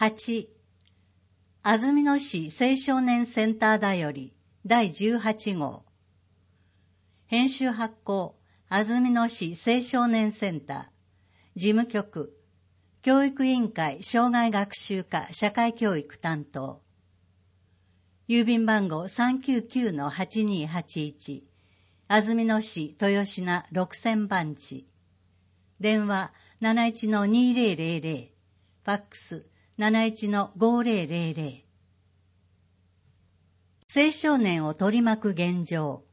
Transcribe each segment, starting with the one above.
8、安曇野市青少年センターだより第18号。編集発行、安曇野市青少年センター。事務局、教育委員会障害学習課社会教育担当。郵便番号 399-8281。安曇野市豊品6000番地。電話 71-2000。ファックス 71-5000。青少年を取り巻く現状。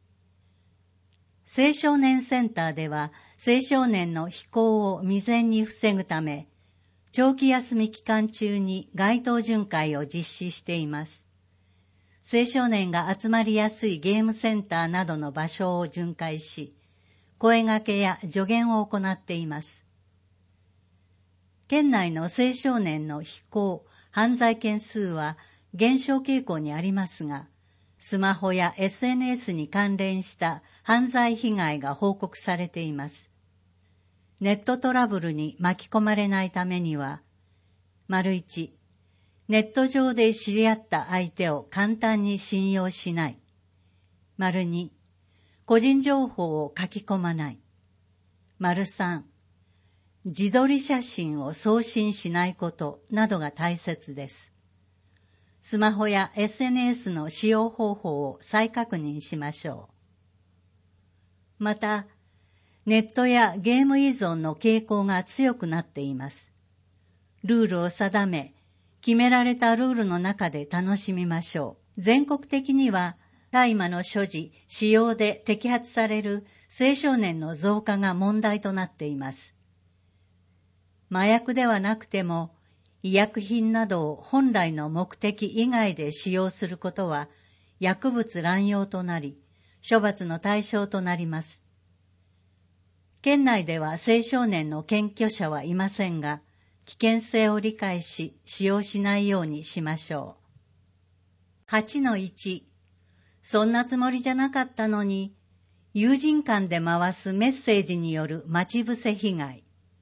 青少年センターでは青少年の非行を未然に防ぐため、長期休み期間中に街頭巡回を実施しています。青少年が集まりやすいゲームセンターなどの場所を巡回し、声掛けや助言を行っています。県内の青少年の非行、犯罪件数は減少傾向にありますが、スマホや SNS に関連した犯罪被害が報告されています。ネットトラブルに巻き込まれないためには、1、ネット上で知り合った相手を簡単に信用しない。2、個人情報を書き込まない。3、自撮り写真を送信しないことなどが大切です。スマホや SNS の使用方法を再確認しましょう。また、ネットやゲーム依存の傾向が強くなっています。ルールを定め、決められたルールの中で楽しみましょう。全国的には、大麻の所持、使用で摘発される青少年の増加が問題となっています。麻薬ではなくても、医薬品などを本来の目的以外で使用することは、薬物乱用となり、処罰の対象となります。県内では青少年の検挙者はいませんが、危険性を理解し、使用しないようにしましょう。8-1、そんなつもりじゃなかったのに、友人間で回すメッセージによる待ち伏せ被害。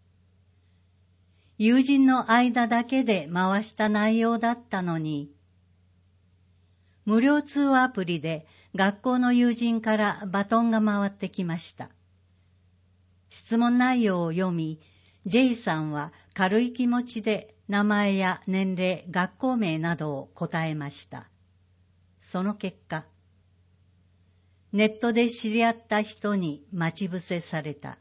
友人の間だけで回した内容だったのに、無料通話アプリで学校の友人からバトンが回ってきました。質問内容を読み、J さんは軽い気持ちで名前や年齢、学校名などを答えました。その結果、ネットで知り合った人に待ち伏せされた。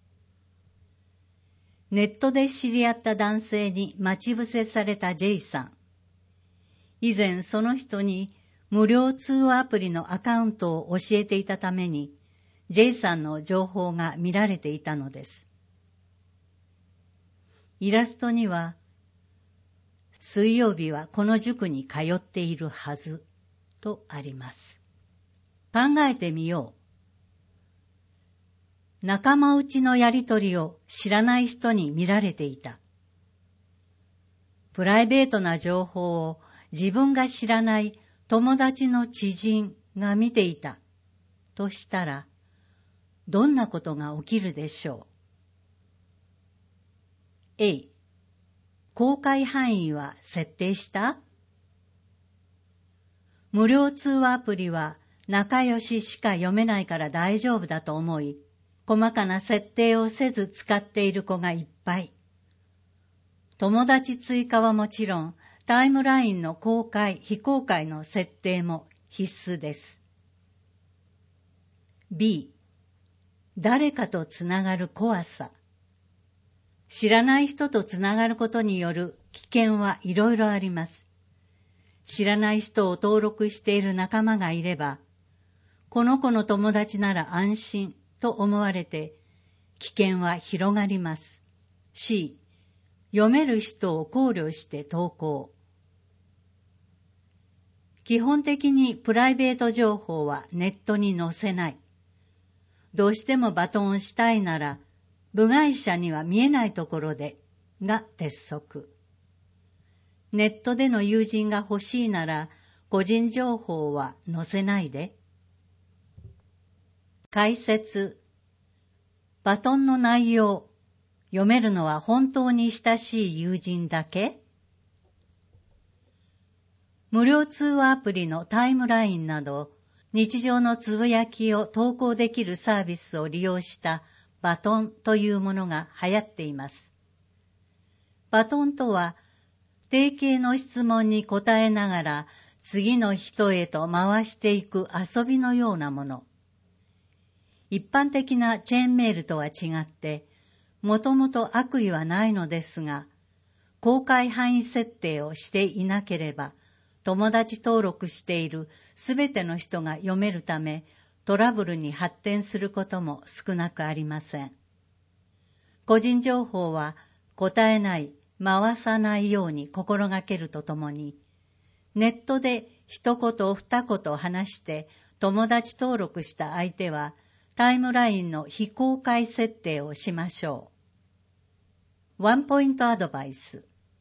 ネットで知り合った男性に待ち伏せされた J さん。以前その人に無料通話アプリのアカウントを教えていたために、J さんの情報が見られていたのです。イラストには、水曜日はこの塾に通っているはずとあります。考えてみよう。仲間内のやりとりを知らない人に見られていた。プライベートな情報を自分が知らない友達の知人が見ていたとしたら、どんなことが起きるでしょう。A、公開範囲は設定した？無料通話アプリは仲良ししか読めないから大丈夫だと思い、細かな設定をせず使っている子がいっぱい。友達追加はもちろん、タイムラインの公開、非公開の設定も必須です。B、誰かとつながる怖さ。知らない人とつながることによる危険はいろいろあります。知らない人を登録している仲間がいれば、この子の友達なら安心と思われて、危険は広がります。C、読める人を考慮して投稿。基本的にプライベート情報はネットに載せない。どうしてもバトンをしたいなら、部外者には見えないところでが鉄則。ネットでの友人が欲しいなら、個人情報は載せないで。解説。バトンの内容。読めるのは本当に親しい友人だけ？ 無料通話アプリのタイムラインなど、日常のつぶやきを投稿できるサービスを利用したバトンというものが流行っています。バトンとは、定型の質問に答えながら次の人へと回していく遊びのようなもの。一般的なチェーンメールとは違って、もともと悪意はないのですが、公開範囲設定をしていなければ、友達登録しているすべての人が読めるため、トラブルに発展することも少なくありません。個人情報は答えない、回さないように心がけるとともに、ネットで一言二言話して友達登録した相手はタイムラインの非公開設定をしましょう。ワンポイントアドバイス。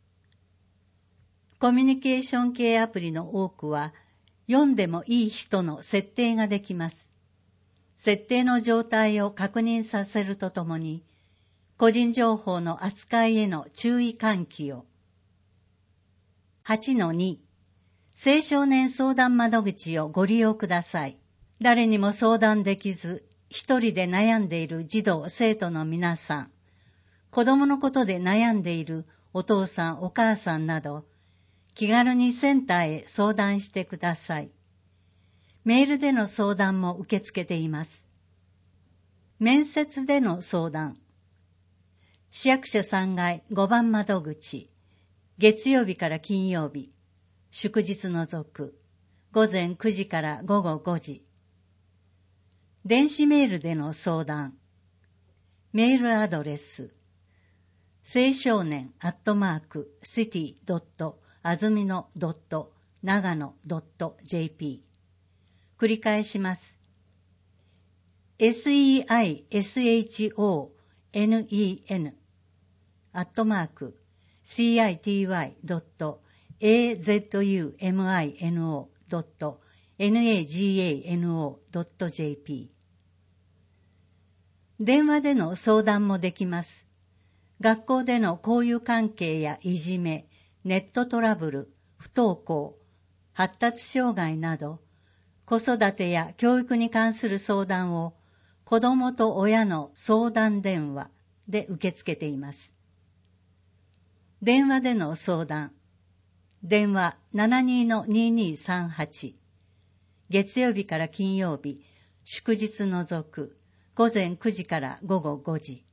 コミュニケーション系アプリの多くは読んでもいい人の設定ができます。設定の状態を確認させるとともに、個人情報の扱いへの注意喚起を。8-2 青少年相談窓口をご利用ください。誰にも相談できず、一人で悩んでいる児童生徒の皆さん、子供のことで悩んでいるお父さんお母さんなど、気軽にセンターへ相談してください。メールでの相談も受け付けています。面接での相談。市役所3階5番窓口、月曜日から金曜日、祝日除く、午前9時から午後5時。電子メールでの相談。メールアドレス、青少年@city.azumino.nagano.jp。繰り返します。city@city.azumino.nagano.jp。電話での相談もできます。学校での交友関係やいじめ、ネットトラブル、不登校、発達障害など、子育てや教育に関する相談を子どもと親の相談電話で受け付けています。電話での相談。電話 72-2238。月曜日から金曜日、祝日除く、午前9時から午後5時。